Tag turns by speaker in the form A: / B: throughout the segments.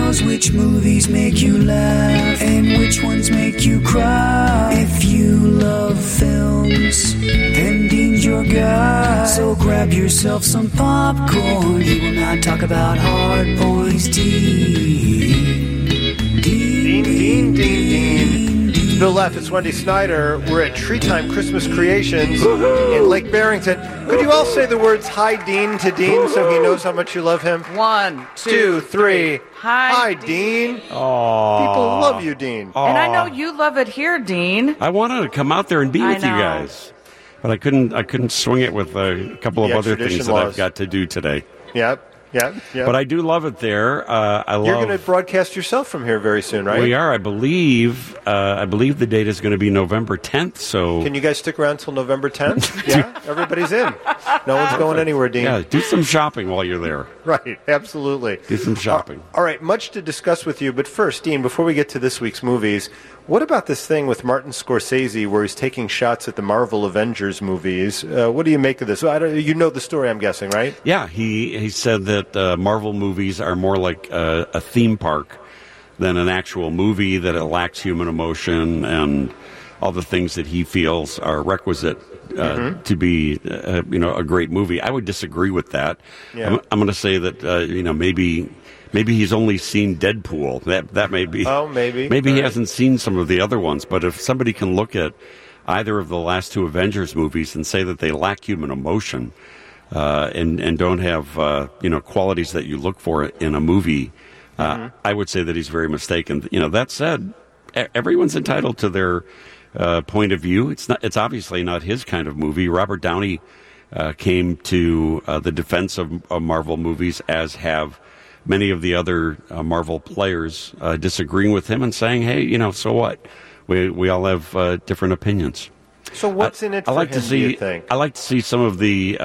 A: knows which movies make you laugh and which ones make you cry. If you love films, then Dean's your guy. So grab yourself some popcorn. He will not talk about hard points.
B: Dean. Bill Leff, it's Wendy Snyder. We're at Tree Time Christmas Creations in Lake Barrington. Could you all say the words "Hi, Dean" to Dean so he knows how much you love him?
C: 1, 2, 3.
B: Hi, Dean.
D: Aww.
B: People love you, Dean.
D: Aww.
C: And I know you love it here, Dean.
D: I wanted to come out there and be with you
C: know.
D: guys, but I couldn't swing it with a couple of other things that I've got to do today.
B: Yep.
D: But I do love it there.
B: You're going to broadcast yourself from here very soon, right?
D: We are. I believe the date is going to be November 10th. So
B: can you guys stick around till November 10th? Yeah, everybody's in. No one's going anywhere, Dean.
D: Yeah, do some shopping while you're there.
B: Right, absolutely.
D: Do some shopping.
B: All right, much to discuss with you. But first, Dean, before we get to this week's movies, what about this thing with Martin Scorsese where he's taking shots at the Marvel Avengers movies? What do you make of this? You know the story, I'm guessing, right?
D: Yeah, he said that Marvel movies are more like a theme park than an actual movie, that it lacks human emotion and all the things that he feels are requisite to be a great movie. I would disagree with that.
B: Yeah.
D: I'm going to say that maybe he's only seen Deadpool. That may be.
B: Oh, maybe.
D: Maybe he hasn't seen some of the other ones. But if somebody can look at either of the last two Avengers movies and say that they lack human emotion and don't have qualities that you look for in a movie, I would say that he's very mistaken. That said, everyone's entitled to their point of view. It's obviously not his kind of movie. Robert Downey came to the defense of Marvel movies, as have many of the other Marvel players, disagreeing with him and saying, hey, so what? We all have different opinions.
B: So what's in it for him, do you think?
D: I like to see some of the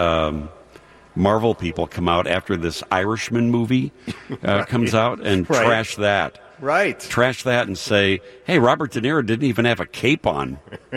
D: Marvel people come out after this Irishman movie comes out and trash that.
B: Right.
D: Trash that and say, hey, Robert De Niro didn't even have a cape on.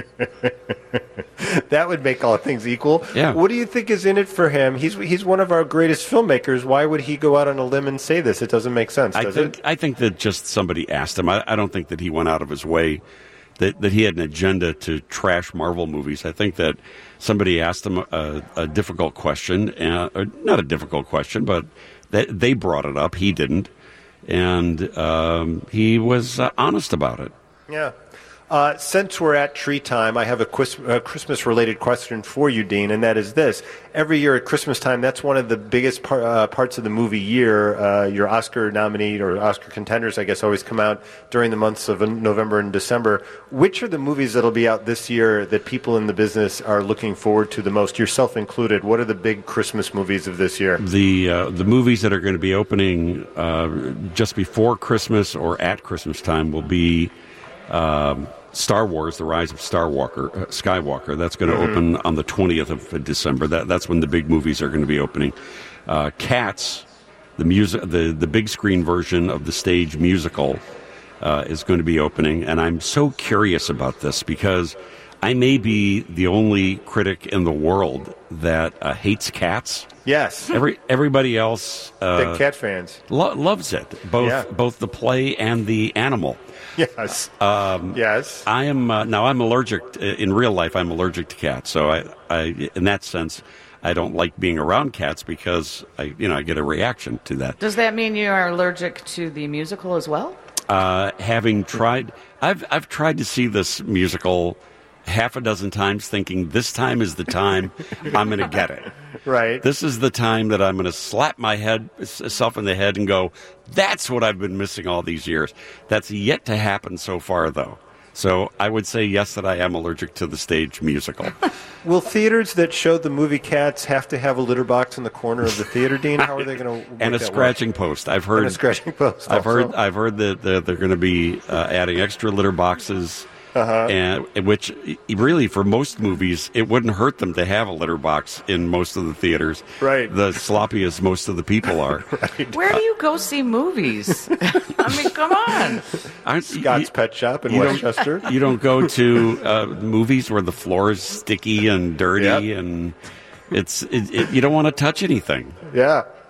B: That would make all things equal.
D: Yeah.
B: What do you think is in it for him? He's one of our greatest filmmakers. Why would he go out on a limb and say this? It doesn't make sense, does it?
D: I think that just somebody asked him. I don't think that he went out of his way, that he had an agenda to trash Marvel movies. I think that somebody asked him a difficult question, or not a difficult question, but they brought it up. He didn't. And he was honest about it.
B: Yeah. Since we're at Tree Time, I have a Christmas-related question for you, Dean, and that is this. Every year at Christmas time, that's one of the biggest parts of the movie year. Your Oscar nominee or Oscar contenders, I guess, always come out during the months of November and December. Which are the movies that will be out this year that people in the business are looking forward to the most, yourself included? What are the big Christmas movies of this year?
D: The movies that are going to be opening just before Christmas or at Christmas time will be Star Wars: The Rise of Skywalker. That's going to open on the 20th of December. That's when the big movies are going to be opening. Cats, the big screen version of the stage musical, is going to be opening, and I'm so curious about this because I may be the only critic in the world that hates cats.
B: Yes.
D: Everybody else
B: big cat fans
D: loves it, both the play and the animal.
B: Yes. Yes.
D: I am now. I'm allergic in real life. I'm allergic to cats, so I in that sense, I don't like being around cats because I get a reaction to that.
C: Does that mean you are allergic to the musical as well?
D: Having tried, I've tried to see this musical half a dozen times, thinking this time is the time I'm going to get it.
B: Right.
D: This is the time that I'm going to slap myself in the head and go, that's what I've been missing all these years. That's yet to happen so far, though. So I would say yes, that I am allergic to the stage musical.
B: Will theaters that show the movie Cats have to have a litter box in the corner of the theater, Dean? How are they going to
D: and a scratching post? I've heard.
B: And a scratching post.
D: I've heard that they're going to be adding extra litter boxes. And which really, for most movies, it wouldn't hurt them to have a litter box in most of the theaters.
B: Right.
D: The sloppy as most of the people are.
B: Right.
C: Where do you go see movies? I mean, come on.
B: Scott's Pet Shop in Westchester.
D: You don't go to movies where the floor is sticky and dirty, and you don't want to touch anything.
B: Yeah.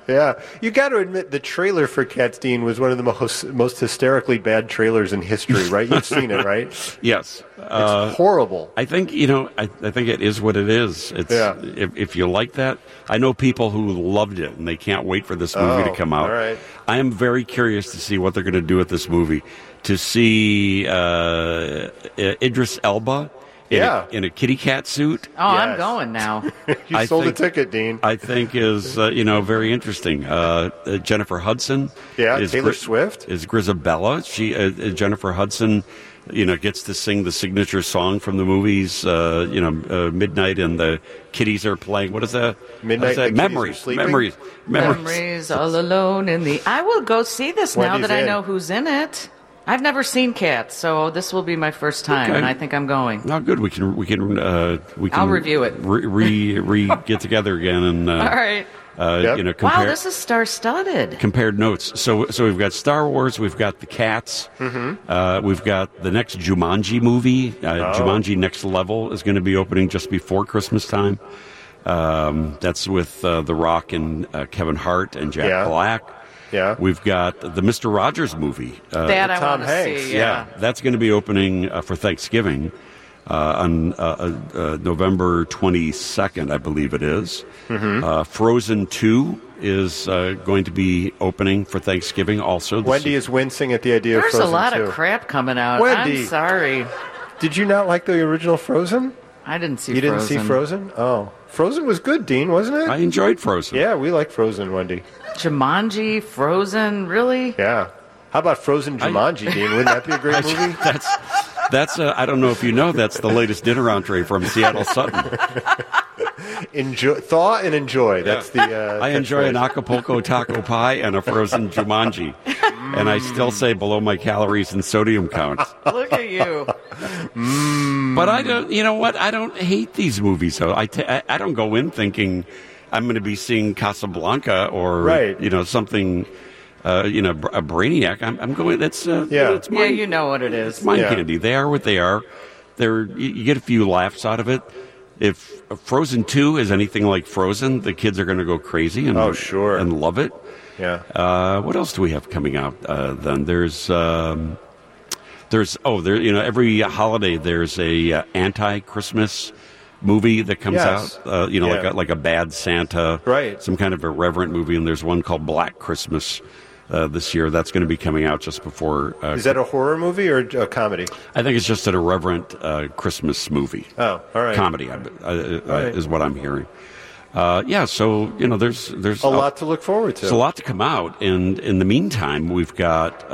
B: Yeah. You got to admit, the trailer for Cats, Dean, was one of the most hysterically bad trailers in history, right? You've seen it, right?
D: Yes.
B: It's horrible.
D: I think, I think it is what it is. It's, if you like that, I know people who loved it, and they can't wait for this movie to come out.
B: All right.
D: I am very curious to see what they're going to do with this movie. To see Idris Elba in a kitty cat suit.
C: Oh, I'm going now.
B: You sold a ticket, Dean.
D: I think is very interesting. Jennifer Hudson.
B: Yeah, Taylor Swift
D: is Grisabella. She Jennifer Hudson. Gets to sing the signature song from the movies. Midnight and the kitties are playing. What is that?
B: Midnight. The
D: Memories.
C: Memories all alone in the. I will go see this now that I know who's in it. I've never seen Cats, so this will be my first time, and I think I'm going.
D: Oh, good. We can.
C: I'll review it.
D: Get together again and.
C: All right.
D: Compare,
C: this is star-studded.
D: Compared notes. So we've got Star Wars, we've got the Cats, we've got the next Jumanji movie. Jumanji Next Level is going to be opening just before Christmas time. That's with The Rock and Kevin Hart and Jack Black.
B: Yeah.
D: We've got the Mr. Rogers movie.
C: That I want to see.
D: Yeah, that's going to be opening for Thanksgiving. On November 22nd, I believe it is. Frozen 2 is going to be opening for Thanksgiving also.
B: Wendy is wincing at the idea of Frozen 2.
C: There's a lot of crap coming out.
B: Wendy,
C: I'm sorry.
B: Did you not like the original Frozen?
C: I didn't see Frozen.
B: You didn't see Frozen? Oh. Frozen was good, Dean, wasn't it?
D: I enjoyed Frozen.
B: Yeah, we like Frozen, Wendy.
C: Jumanji, Frozen, really?
B: Yeah. How about Frozen Jumanji, Dean? Wouldn't that be a great movie?
D: That's I don't know if you know, that's the latest dinner entree from Seattle Sutton.
B: Thaw and enjoy. That's the.
D: I enjoy an Acapulco taco pie and a frozen Jumanji, and I still say below my calories and sodium counts.
C: Look at you.
D: But I don't. You know what? I don't hate these movies. So I don't go in thinking I'm going to be seeing Casablanca or something. A Brainiac. I'm going. That's it's mine,
C: you know what it is.
D: It's mind candy. They are what they are. You get a few laughs out of it. If Frozen 2 is anything like Frozen, the kids are going to go crazy and and love it.
B: Yeah.
D: What else do we have coming out? Then there's every holiday there's a anti-Christmas movie that comes out. Like a Bad Santa,
B: right?
D: Some kind of irreverent movie, and there's one called Black Christmas. This year, that's going to be coming out just before.
B: Is that a horror movie or a comedy?
D: I think it's just an irreverent Christmas movie.
B: Oh, all right.
D: Comedy is what I'm hearing. So there's
B: a lot to look forward to.
D: There's a lot to come out, and in the meantime, we've got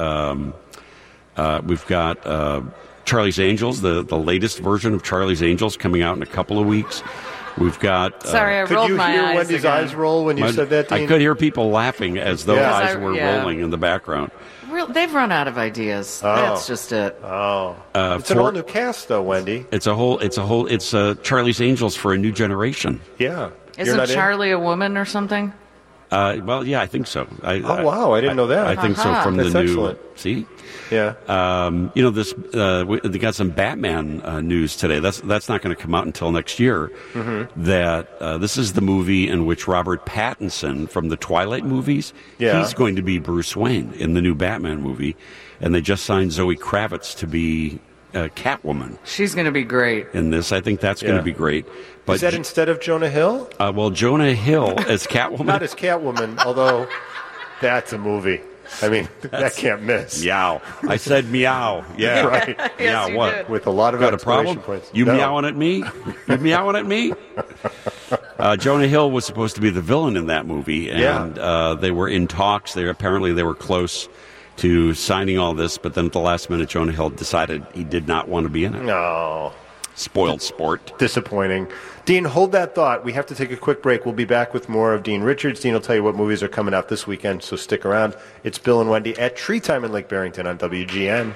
D: Charlie's Angels, the latest version of Charlie's Angels, coming out in a couple of weeks. We've got.
C: Sorry, I rolled my eyes.
B: Could you hear Wendy's eyes roll when you said that, Dean?
D: I could hear people laughing as though eyes were rolling in the background.
C: They've run out of ideas. That's just it.
B: Oh, it's an all new cast, though, Wendy.
D: It's Charlie's Angels for a new generation.
B: Yeah,
C: isn't Charlie a woman or something?
D: I think so.
B: Wow, I didn't know that.
D: I think so from
B: That's
D: the new.
B: Excellent.
D: See.
B: Yeah.
D: They got some Batman news today. That's not going to come out until next year. Mm-hmm. That this is the movie in which Robert Pattinson from the Twilight movies.
B: Yeah.
D: He's going to be Bruce Wayne in the new Batman movie, and they just signed Zoe Kravitz to be Catwoman.
C: She's going to be great
D: in this. I think that's going to be great. But
B: is that instead of Jonah Hill?
D: Jonah Hill as Catwoman.
B: Not as Catwoman, although that's a movie. I mean, that can't miss.
D: Meow. I said meow. Yeah.
B: Right.
C: Yes,
D: meow what?
C: Did.
B: With a lot of
D: got a problem?
B: Points.
D: You meowing at me? You meowing at me? Jonah Hill was supposed to be the villain in that movie, and they were in talks. They were close to signing all this, but then at the last minute, Jonah Hill decided he did not want to be in it.
B: No.
D: Spoiled sport.
B: Disappointing. Dean, hold that thought. We have to take a quick break. We'll be back with more of Dean Richards. Dean will tell you what movies are coming out this weekend, so stick around. It's Bill and Wendy at Tree Time in Lake Barrington on WGN.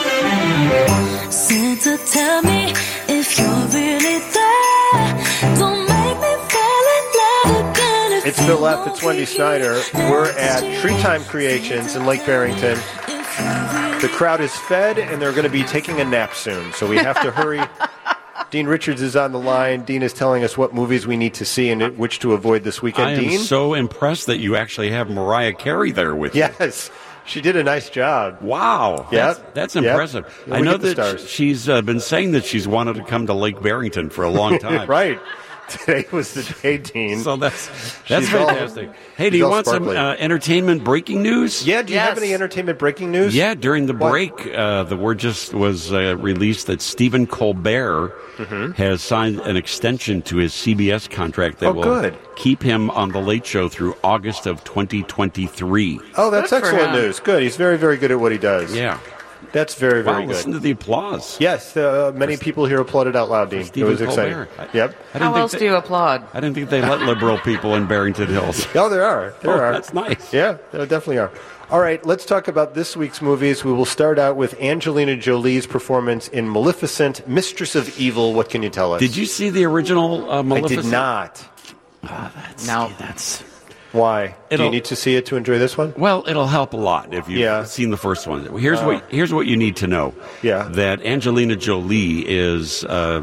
E: Santa, tell me if you're really there. Don't make me fall in love again.
B: It's Bill F. It's Wendy Snyder. We're at Tree Time Creations in Lake Barrington. The crowd is fed, and they're going to be taking a nap soon, so we have to hurry Dean Richards is on the line. Dean is telling us what movies we need to see and which to avoid this weekend.
D: I am
B: Dean?
D: so impressed that you actually have Mariah Carey there with you.
B: Yes. She did a nice job.
D: Wow.
B: Yep.
D: That's impressive.
B: Yep.
D: I know that she's been saying that she's wanted to come to Lake Barrington for a long time.
B: Right. Today was the day, Dean.
D: So that's fantastic. Hey, do you want some entertainment breaking news?
B: Yeah, do you have any entertainment breaking news?
D: Yeah, during the break, the word just was released that Stephen Colbert has signed an extension to his CBS contract that will keep him on The Late Show through August of 2023.
B: Oh, that's excellent news. Good. He's very, very good at what he does.
D: Yeah.
B: That's very, very good.
D: Listen to the applause.
B: Yes, many people here applauded out loud, Dean. It was exciting.
C: Yep. How else do you applaud?
D: I didn't think they let liberal people in Barrington Hills.
B: Oh, there are. There are.
D: That's nice.
B: Yeah, there definitely are. All right, let's talk about this week's movies. We will start out with Angelina Jolie's performance in Maleficent, Mistress of Evil. What can you tell us?
D: Did you see the original Maleficent?
B: I did not.
D: That's...
B: Why? Do you need to see it to enjoy this one?
D: Well, it'll help a lot if you've seen the first one. Here's what you need to know.
B: Yeah.
D: That Angelina Jolie is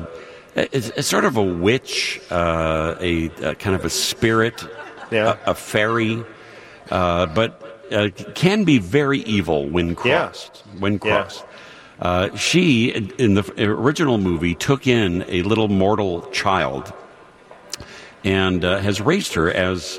D: sort of a witch, a kind of a spirit, a fairy, but can be very evil when crossed. Yeah. When crossed. Yeah. She, in the original movie, took in a little mortal child and has raised her as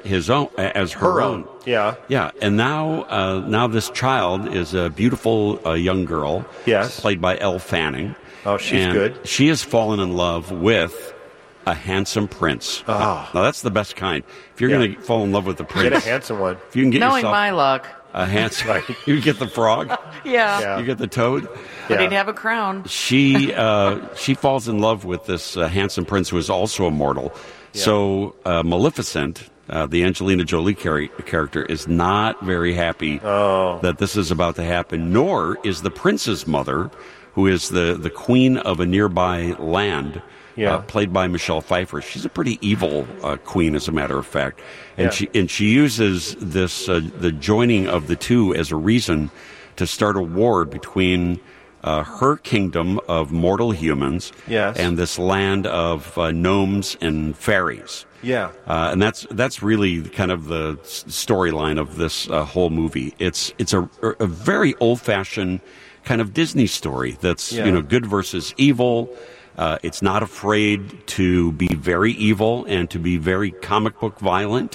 D: her own.
B: Yeah.
D: Yeah. And now this child is a beautiful young girl.
B: Yes.
D: Played by Elle Fanning.
B: Oh, she's good.
D: She has fallen in love with a handsome prince.
B: Oh.
D: Now that's the best kind. If you're going to fall in love with a prince,
B: get a handsome one.
D: If you can get
C: Knowing my luck.
D: A handsome. You get the frog.
C: Yeah.
D: You get the toad.
C: But he'd have a crown.
D: She falls in love with this handsome prince who is also a mortal. Yeah. So Maleficent, the Angelina Jolie character, is not very happy that this is about to happen, nor is the prince's mother, who is the queen of a nearby land, played by Michelle Pfeiffer. She's a pretty evil queen, as a matter of fact. And she uses this the joining of the two as a reason to start a war between her kingdom of mortal humans and this land of gnomes and fairies.
B: Yeah.
D: And that's really kind of the storyline of this whole movie. It's a very old-fashioned kind of Disney story that's good versus evil. It's not afraid to be very evil and to be very comic book violent.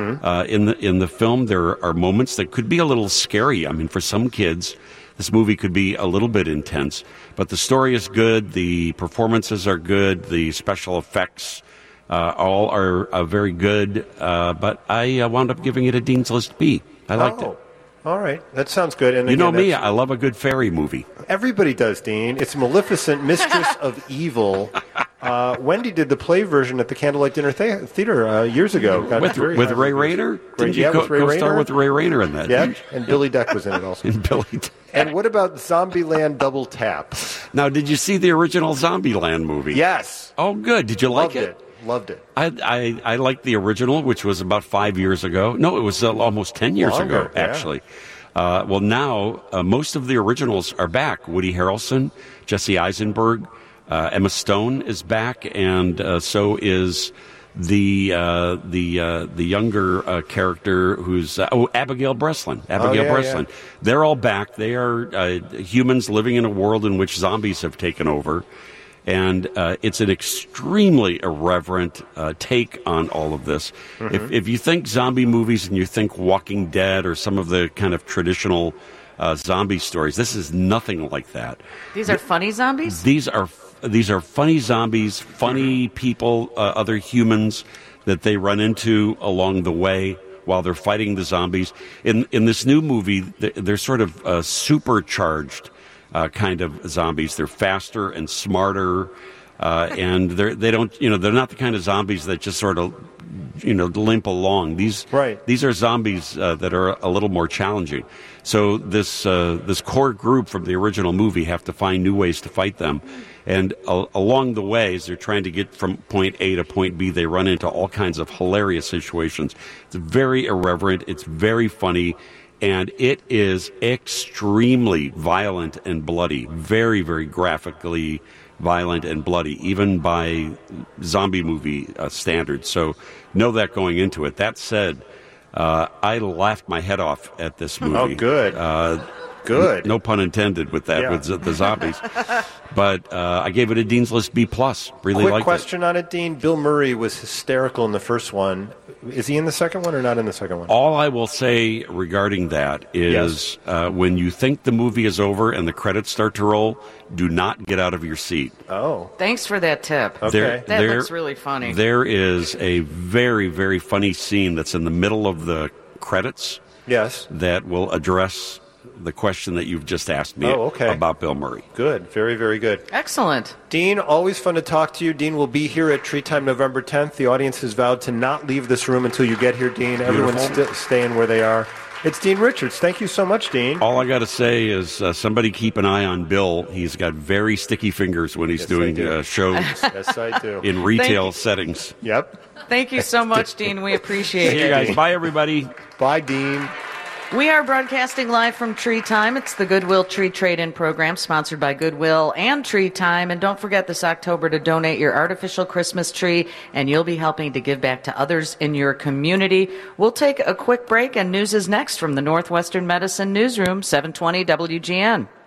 D: In the film, there are moments that could be a little scary. I mean, for some kids, this movie could be a little bit intense, but the story is good, the performances are good, the special effects all are very good, but I wound up giving it a Dean's List B. I liked it.
B: All right, that sounds good. And
D: you know me, I love a good fairy movie.
B: Everybody does, Dean. It's Maleficent, Mistress of Evil. Wendy did the play version at the Candlelight Dinner Theater years ago.
D: With Ray Rayner? Didn't you co-star with Ray Rayner in that?
B: Yeah, and Billy Deck was in it also. And what about Zombieland Double Tap?
D: Now, did you see the original Zombieland movie?
B: Yes.
D: Oh, good. Did you like it?
B: Loved it.
D: I liked the original, which was about 5 years ago. No, it was almost 10 years ago, actually. Well, now most of the originals are back. Woody Harrelson, Jesse Eisenberg, Emma Stone is back, and so is the younger character who's Abigail Breslin. Breslin. Yeah. They're all back. They are humans living in a world in which zombies have taken over. And it's an extremely irreverent take on all of this. If you think zombie movies and you think Walking Dead or some of the kind of traditional zombie stories, this is nothing like that.
C: These are funny zombies?
D: These are funny zombies, funny people, other humans that they run into along the way while they're fighting the zombies. In this new movie, they're sort of supercharged kind of zombies. They're faster and smarter, and they don't, they're not the kind of zombies that just sort of, limp along. These are zombies that are a little more challenging. So this core group from the original movie have to find new ways to fight them, and along the way, as they're trying to get from point A to point B, they run into all kinds of hilarious situations. It's very irreverent. It's very funny. And it is extremely violent and bloody, very, very graphically violent and bloody, even by zombie movie standards. So know that going into it. That said, I laughed my head off at this movie.
B: Oh, good. Good.
D: No pun intended with that, with the zombies. But I gave it a Dean's List B+. Really liked it.
B: Quick question on it, Dean. Bill Murray was hysterical in the first one. Is he in the second one or not in the second one?
D: All I will say regarding that is when you think the movie is over and the credits start to roll, do not get out of your seat.
B: Oh.
C: Thanks for that tip.
B: Okay.
C: That looks really funny.
D: There is a very, very funny scene that's in the middle of the credits.
B: Yes.
D: That will address the question that you've just asked me about Bill Murray.
B: Good. Very, very good.
C: Excellent.
B: Dean, always fun to talk to you. Dean will be here at Tree Time November 10th. The audience has vowed to not leave this room until you get here, Dean. Everyone's staying where they are. It's Dean Richards. Thank you so much, Dean.
D: All I got to say is somebody keep an eye on Bill. He's got very sticky fingers when he's doing shows
B: yes, I do.
D: in retail settings.
B: Yep.
C: Thank you so much, Dean. We appreciate it.
D: See you guys. Bye, everybody.
B: Bye, Dean.
C: We are broadcasting live from Tree Time. It's the Goodwill Tree Trade-In program sponsored by Goodwill and Tree Time. And don't forget this October to donate your artificial Christmas tree, and you'll be helping to give back to others in your community. We'll take a quick break, and news is next from the Northwestern Medicine Newsroom, 720 WGN.